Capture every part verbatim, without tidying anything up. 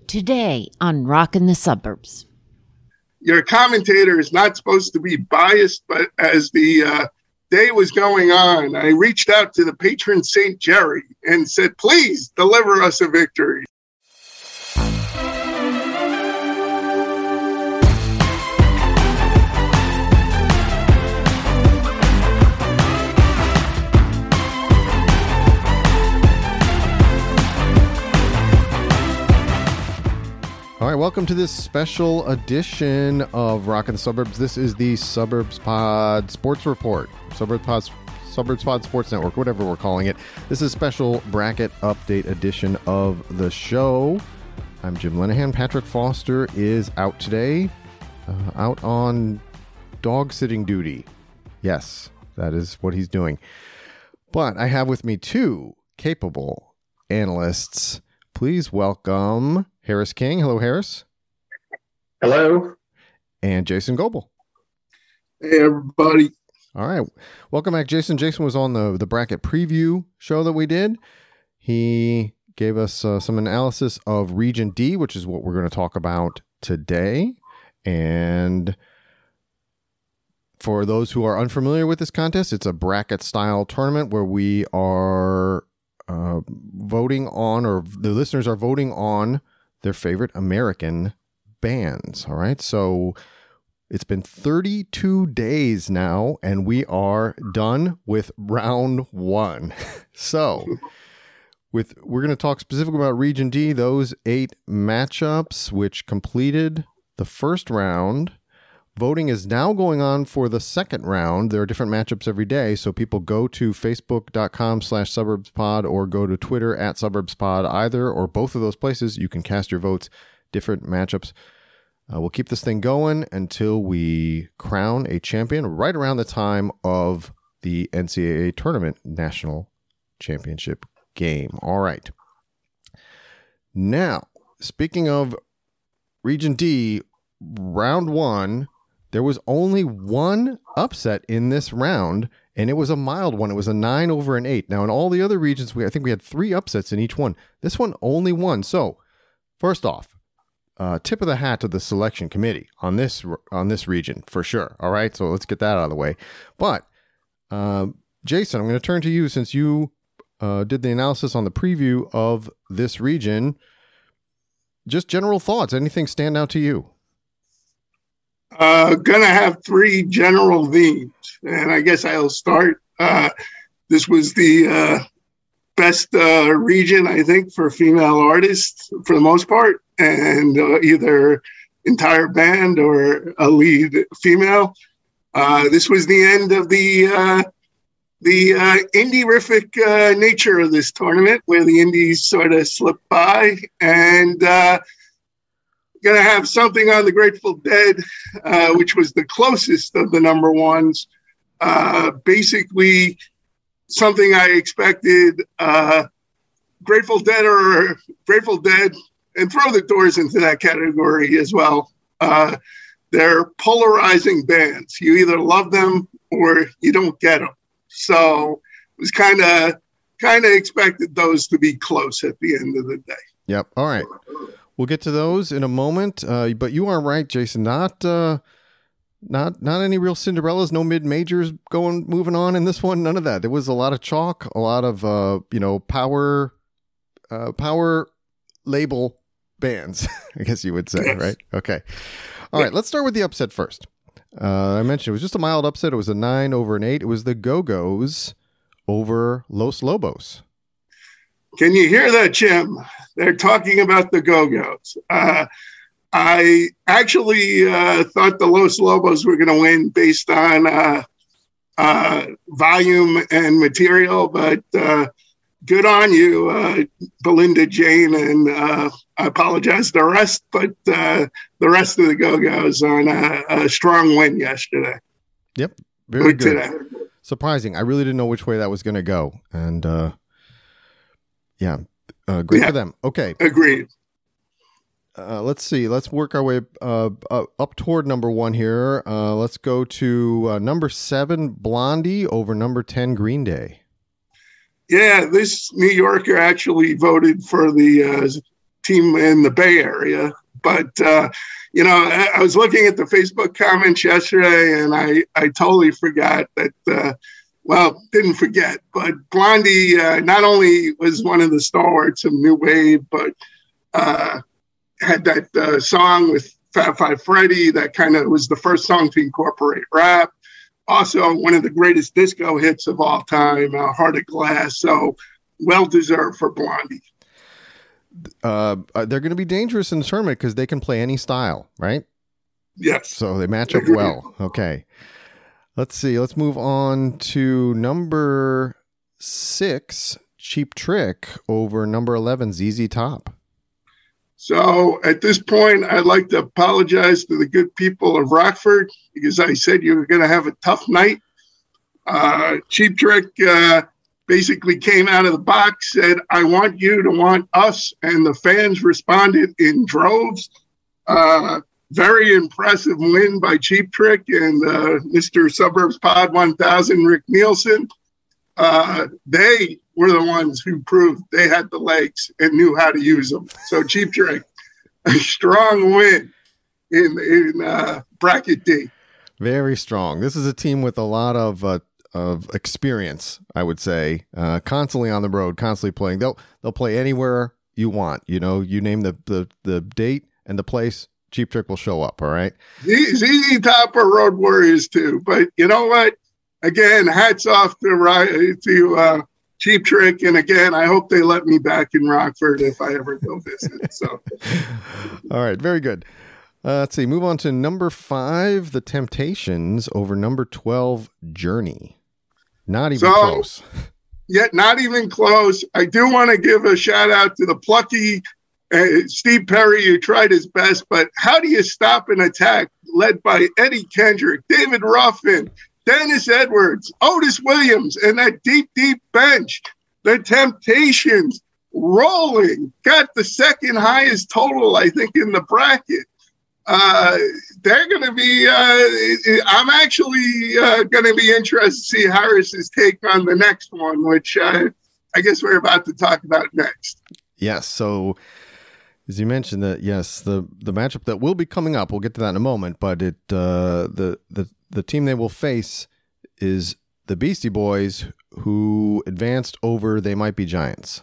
Today on Rockin' the Suburbs. Your commentator is not supposed to be biased, but as the uh, day was going on, I reached out to the patron Saint Jerry and said, please deliver us a victory. All right, welcome to this special edition of Rockin' the Suburbs. This is the Suburbs Pod Sports Report, Suburbs Pod, Suburbs Pod Sports Network, whatever we're calling it. This is a special bracket update edition of the show. I'm Jim Lenahan. Patrick Foster is out today, uh, out on dog sitting duty. Yes, that is what he's doing. But I have with me two capable analysts. Please welcome Harris King. Hello, Harris. Hello. And Jason Goebel. Hey, everybody. All right. Welcome back, Jason. Jason was on the, the bracket preview show that we did. He gave us uh, some analysis of Region D, which is what we're going to talk about today. And for those who are unfamiliar with this contest, it's a bracket-style tournament where we are uh, voting on, or the listeners are voting on their favorite American bands. All right. So it's been thirty-two days now, and we are done with round one. So with we're going to talk specifically about Region D, those eight matchups, which completed the first round. Voting is now going on for the second round. There are different matchups every day, so people go to facebook.com slash suburbspod or go to Twitter at suburbspod, either or both of those places. You can cast your votes, different matchups. Uh, we'll keep this thing going until we crown a champion right around the time of the N C double A Tournament National Championship game. All right. Now, speaking of Region D, round one, there was only one upset in this round, and it was a mild one. It was a nine over an eight. Now, in all the other regions, we I think we had three upsets in each one. This one, only one. So, first off, uh, tip of the hat to the selection committee on this on this region, for sure. All right, so let's get that out of the way. But, uh, Jason, I'm going to turn to you since you uh, did the analysis on the preview of this region. Just general thoughts. Anything stand out to you? Uh, gonna have three general themes, and I guess I'll start. Uh, this was the uh, best uh, region, I think, for female artists for the most part, and uh, either entire band or a lead female. Uh, this was the end of the uh, the uh, indie-rific uh, nature of this tournament, where the indies sort of slipped by, and uh, going to have something on the Grateful Dead, uh, which was the closest of the number ones. Uh, basically, something I expected. Uh, Grateful Dead or Grateful Dead, and throw the Doors into that category as well. Uh, they're polarizing bands. You either love them or you don't get them. So it was kind of kind of expected those to be close at the end of the day. Yep. All right. We'll get to those in a moment, uh, but you are right, Jason. Not, uh, not, not any real Cinderellas. No mid majors going, moving on in this one. None of that. There was a lot of chalk, a lot of, uh, you know, power, uh, power label bands. I guess you would say, yes. Right? Okay. All right. Let's start with the upset first. Uh, I mentioned it was just a mild upset. It was a nine over an eight. It was the Go-Go's over Los Lobos. Can you hear that, Jim? They're talking about the Go-Go's. Uh, I actually uh, thought the Los Lobos were going to win based on uh, uh, volume and material, but uh, good on you, uh, Belinda Jane, and uh, I apologize to the rest, but uh, the rest of the Go-Go's on a, a strong win yesterday. Yep, very good. good. Today. Surprising. I really didn't know which way that was going to go, and uh, yeah, uh, great yeah, for them. Okay, agreed. Uh, let's see. Let's work our way uh, uh, up toward number one here. Uh, let's go to uh, number seven, Blondie, over number ten, Green Day. Yeah, this New Yorker actually voted for the uh, team in the Bay Area. But, uh, you know, I, I was looking at the Facebook comments yesterday, and I, I totally forgot that, uh, well, didn't forget, but Blondie uh, not only was one of the stalwarts of New Wave, but uh, had that uh, song with Fab Five Freddy that kind of was the first song to incorporate rap. Also, one of the greatest disco hits of all time, uh, Heart of Glass. So well-deserved for Blondie. Uh, they're going to be dangerous in the tournament because they can play any style, right? Yes. So they match up well. Okay. Let's see. Let's move on to number six, Cheap Trick, over number eleven, Z Z Top. So at this point, I'd like to apologize to the good people of Rockford because I said you were going to have a tough night. Uh, Cheap Trick uh, basically came out of the box, said, I want you to want us, and the fans responded in droves. Uh, very impressive win by Cheap Trick and uh, Mister Suburbs Pod one thousand, Rick Nielsen. Uh, they were the ones who proved they had the legs and knew how to use them. So Cheap Trick, a strong win in, in uh, bracket D. Very strong. This is a team with a lot of uh, of experience, I would say, uh, constantly on the road, constantly playing. They'll they'll play anywhere you want. You know, you name the the, the date and the place, Cheap Trick will show up. All right. Z Z Top are Road Warriors too, but you know what? Again, hats off to to uh, Cheap Trick, and again, I hope they let me back in Rockford if I ever go visit. So, all right, very good. Uh, let's see. Move on to number five, The Temptations, over number twelve, Journey. Not even so, close. Yet, not even close. I do want to give a shout out to the plucky uh, Steve Perry, who tried his best. But how do you stop an attack led by Eddie Kendrick, David Ruffin, Dennis Edwards, Otis Williams, and that deep, deep bench? The Temptations rolling, got the second highest total, I think, in the bracket. Uh, they're going to be, uh, I'm actually uh, going to be interested to see Harris's take on the next one, which uh, I guess we're about to talk about next. Yes. So as you mentioned that, yes, the, the matchup that will be coming up, we'll get to that in a moment, but it, uh, the, the, the team they will face is the Beastie Boys, who advanced over They Might Be Giants.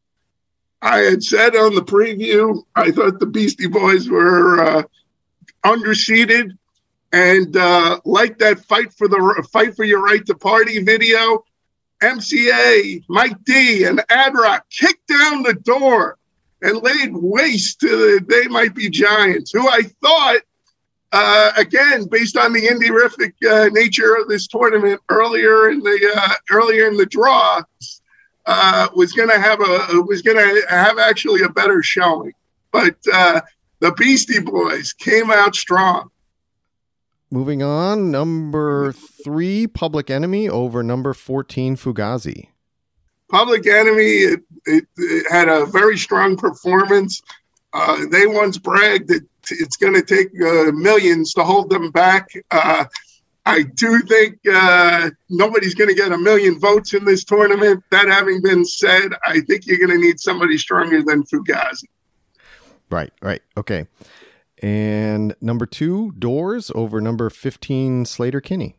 I had said on the preview, I thought the Beastie Boys were uh, underseeded, and uh, like that fight for the fight for your right to party video, M C A, Mike D, and Ad-Rock kicked down the door and laid waste to the They Might Be Giants, who I thought, uh, again, based on the indie-rific uh, nature of this tournament earlier in the uh, earlier in the draw, uh, was going to have a was going to have actually a better showing, but. Uh, The Beastie Boys came out strong. Moving on, number three, Public Enemy, over number fourteen, Fugazi. Public Enemy, it, it, it had a very strong performance. Uh, they once bragged that it's going to take uh, millions to hold them back. Uh, I do think uh, nobody's going to get a million votes in this tournament. That having been said, I think you're going to need somebody stronger than Fugazi. Right, right. Okay. And number two, Doors, over number fifteen, Slater Kinney.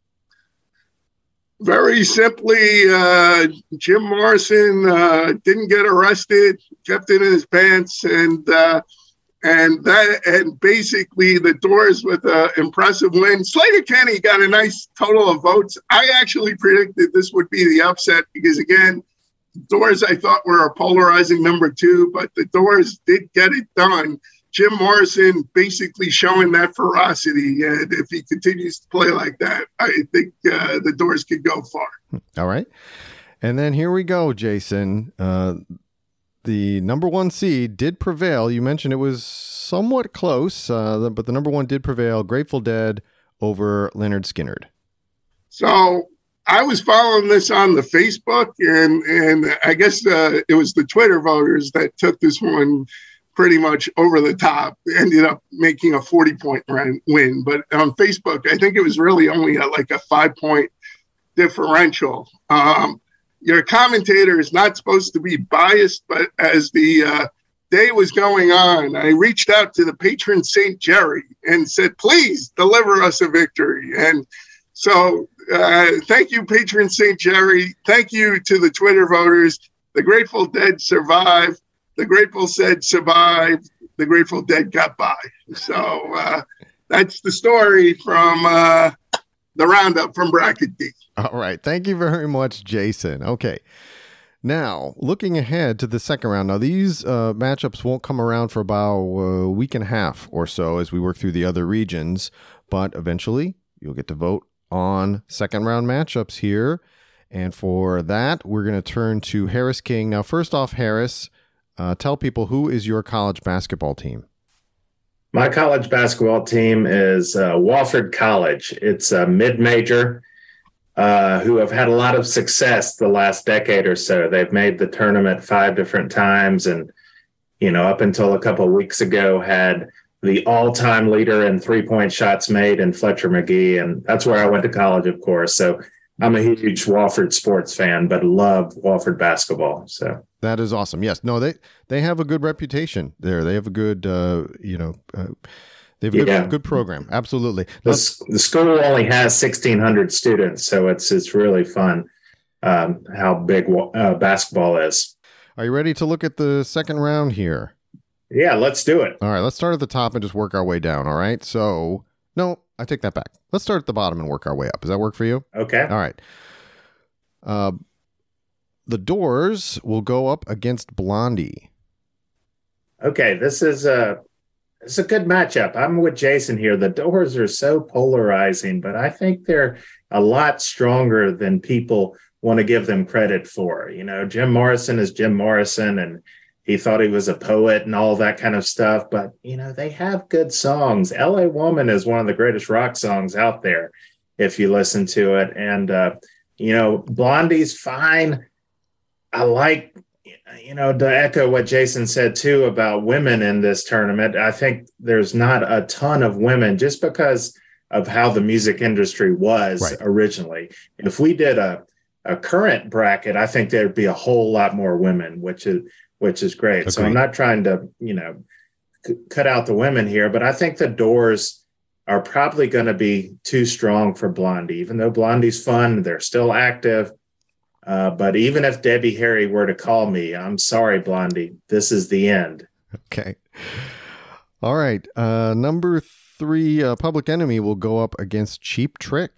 Very simply, uh, Jim Morrison uh, didn't get arrested, kept it in his pants, and uh, and that and basically the Doors with an impressive win. Slater Kinney got a nice total of votes. I actually predicted this would be the upset because, again, Doors, I thought, were a polarizing number two, but the Doors did get it done. Jim Morrison basically showing that ferocity. And if he continues to play like that, I think uh, the Doors could go far. All right. And then here we go, Jason. Uh, the number one seed did prevail. You mentioned it was somewhat close, uh, but the number one did prevail. Grateful Dead over Lynyrd Skynyrd. So I was following this on the Facebook, and and I guess uh, it was the Twitter voters that took this one pretty much over the top. Ended up making a forty-point win. But on Facebook, I think it was really only a, like a five-point differential. Um, your commentator is not supposed to be biased, but as the uh, day was going on, I reached out to the patron Saint Jerry and said, please deliver us a victory. And so uh, thank you, patron Saint Jerry. Thank you to the Twitter voters. The Grateful Dead survived. The Grateful Dead survived. The Grateful Dead got by. So uh, that's the story from uh, the roundup from Bracket D. All right. Thank you very much, Jason. Okay. Now, looking ahead to the second round. Now, these uh, matchups won't come around for about a week and a half or so as we work through the other regions, but eventually you'll get to vote on second round matchups here. And for that, we're going to turn to Harris King. Now, first off, Harris, uh, tell people, who is your college basketball team? My college basketball team is uh, Wofford College. It's a mid-major uh, who have had a lot of success the last decade or so. They've made the tournament five different times, and, you know, up until a couple of weeks ago had the all-time leader in three-point shots made in Fletcher McGee, and that's where I went to college, of course. So I'm a huge Wofford sports fan, but love Wofford basketball. So that is awesome. Yes, no, they they have a good reputation there. They have a good, uh, you know, uh, they have a yeah. good, good program. Absolutely. The, the school only has sixteen hundred students, so it's it's really fun um, how big uh, basketball is. Are you ready to look at the second round here? Yeah, let's do it. All right, let's start at the top and just work our way down. All right. So, no, I take that back. Let's start at the bottom and work our way up. Does that work for you? Okay. All right. Uh, the Doors will go up against Blondie. Okay, this is a it's a good matchup. I'm with Jason here. The Doors are so polarizing, but I think they're a lot stronger than people want to give them credit for. You know, Jim Morrison is Jim Morrison, and he thought he was a poet and all that kind of stuff. But, you know, they have good songs. L A Woman is one of the greatest rock songs out there, if you listen to it. And, uh, you know, Blondie's fine. I like, you know, to echo what Jason said, too, about women in this tournament. I think there's not a ton of women just because of how the music industry was right. originally. If we did a, a current bracket, I think there'd be a whole lot more women, which is which is great. Agreed. So I'm not trying to, you know, c- cut out the women here, but I think the Doors are probably going to be too strong for Blondie. Even though Blondie's fun, they're still active. Uh, but even if Debbie Harry were to call me, I'm sorry, Blondie, this is the end. Okay. All right. Uh, number three, uh, Public Enemy will go up against Cheap Trick.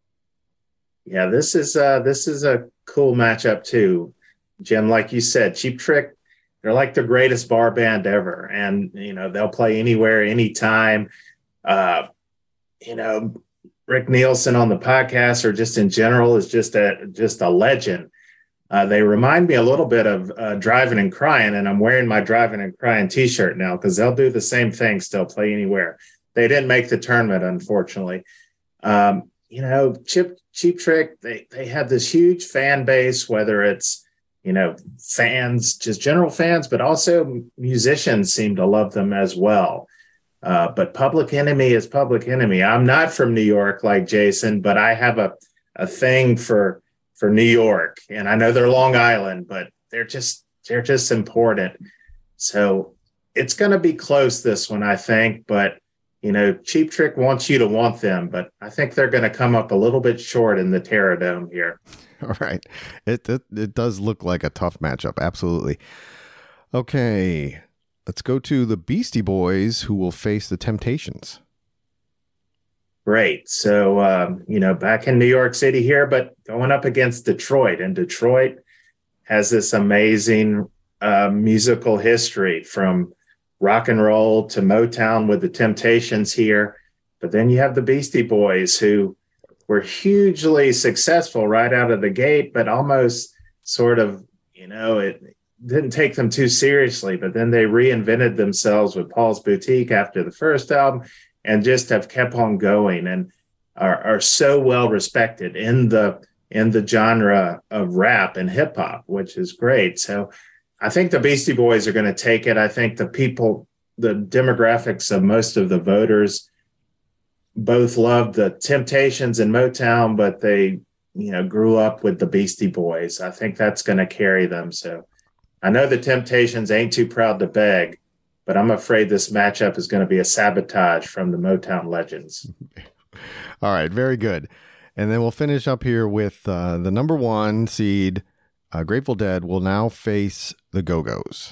Yeah, this is uh, this is a cool matchup too, Jim. Like you said, Cheap Trick, they're like the greatest bar band ever. And, you know, they'll play anywhere, anytime. Uh, you know, Rick Nielsen on the podcast or just in general is just a just a legend. Uh, they remind me a little bit of uh, Driving and Crying, and I'm wearing my Driving and Crying T-shirt now because they'll do the same thing, still play anywhere. They didn't make the tournament, unfortunately. Um, you know, Chip, Cheap Trick, they, they have this huge fan base, whether it's, you know, fans, just general fans, but also musicians seem to love them as well. Uh, but Public Enemy is Public Enemy. I'm not from New York like Jason, but I have a, a thing for for New York. And I know they're Long Island, but they're just they're just important. So it's going to be close, this one, I think. But, you know, Cheap Trick wants you to want them, but I think they're going to come up a little bit short in the Terradome here. All right. It, it it does look like a tough matchup. Absolutely. Okay. Let's go to the Beastie Boys, who will face the Temptations. Great. So, um, you know, back in New York City here, but going up against Detroit. And Detroit has this amazing uh, musical history from rock and roll to Motown with the Temptations here. But then you have the Beastie Boys, who were hugely successful right out of the gate, but almost sort of, you know, it didn't take them too seriously. But then they reinvented themselves with Paul's Boutique after the first album and just have kept on going and are, are so well respected in the in the genre of rap and hip hop, which is great. So I think the Beastie Boys are going to take it. I think the people, the demographics of most of the voters both loved the Temptations and Motown, but they, you know, grew up with the Beastie Boys. I think that's going to carry them. So I know the Temptations ain't too proud to beg, but I'm afraid this matchup is going to be a sabotage from the Motown legends. All right, very good. And then we'll finish up here with uh, the number one seed, uh, Grateful Dead, will now face the Go-Go's.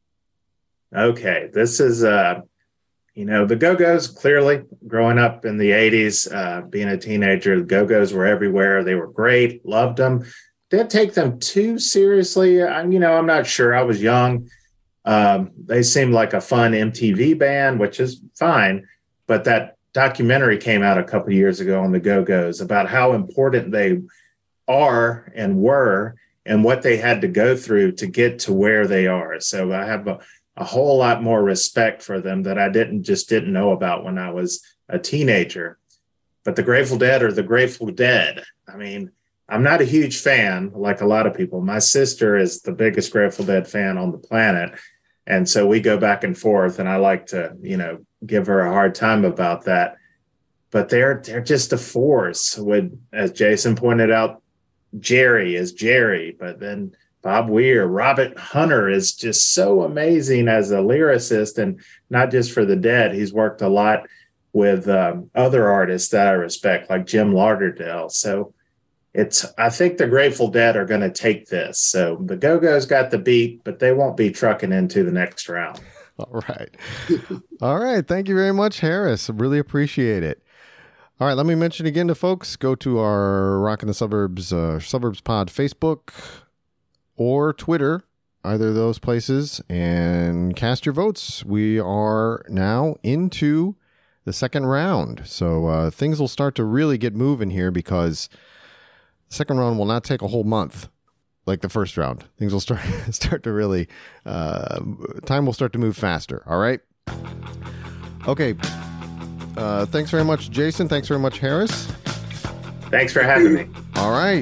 Okay, this is, uh, you know, the Go-Go's, clearly, growing up in the eighties, uh, being a teenager, the Go-Go's were everywhere. They were great, loved them. Didn't take them too seriously. I, you know, I'm not sure. I was young. Um, they seemed like a fun M T V band, which is fine. But that documentary came out a couple of years ago on the Go-Go's about how important they are and were and what they had to go through to get to where they are. So I have a, a whole lot more respect for them that I didn't just didn't know about when I was a teenager. But the Grateful Dead are the Grateful Dead. I mean, I'm not a huge fan, like a lot of people. My sister is the biggest Grateful Dead fan on the planet. And so we go back and forth, and I like to, you know, give her a hard time about that. But they're they're just a force. With, as Jason pointed out, Jerry is Jerry, but then Bob Weir, Robert Hunter is just so amazing as a lyricist, and not just for the Dead. He's worked a lot with um, other artists that I respect, like Jim Lauderdale. So it's, I think the Grateful Dead are going to take this. So the Go-Go's got the beat, but they won't be trucking into the next round. All right. All right. Thank you very much, Harris. Really appreciate it. All right. Let me mention again to folks, go to our Rock in the Suburbs, uh, Suburbs Pod Facebook or Twitter, either of those places, and cast your votes. We are now into the second round. So uh, things will start to really get moving here, because the second round will not take a whole month like the first round. Things will start start to really, uh, time will start to move faster. All right. Okay. Uh, thanks very much, Jason. Thanks very much, Harris. Thanks for having me. All right.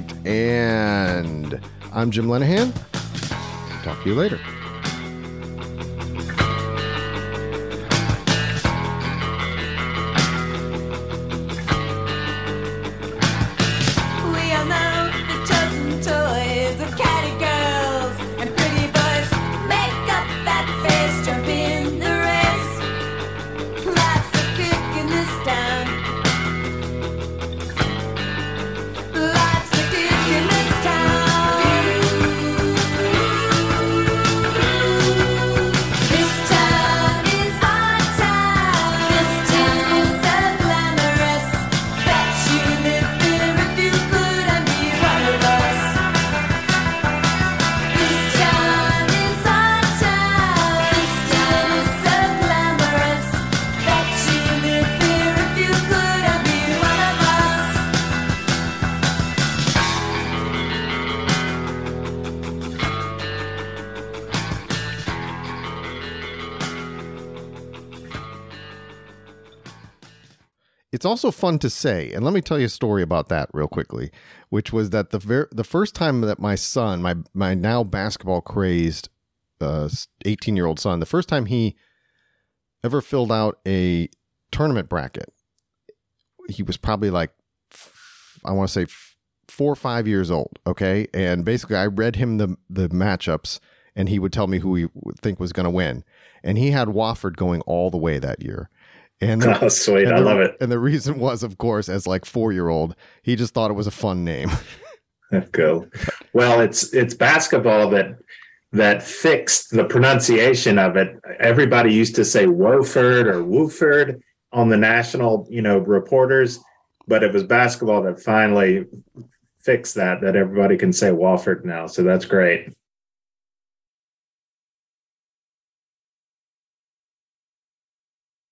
And I'm Jim Lenahan. Talk to you later. It's also fun to say, and let me tell you a story about that real quickly, which was that the ver- the first time that my son, my my now basketball crazed uh, eighteen-year-old son, the first time he ever filled out a tournament bracket, he was probably like, I want to say four or five years old, okay? And basically I read him the, the matchups, and he would tell me who he would think was going to win. And he had Wofford going all the way that year. And the, oh, sweet. and I the, love it. And the reason was, of course, as like four-year-old, he just thought it was a fun name. Cool. Well, it's it's basketball that that fixed the pronunciation of it. Everybody used to say Wofford or Wooford on the national, you know, reporters, but it was basketball that finally fixed that, that everybody can say Wofford now. So that's great.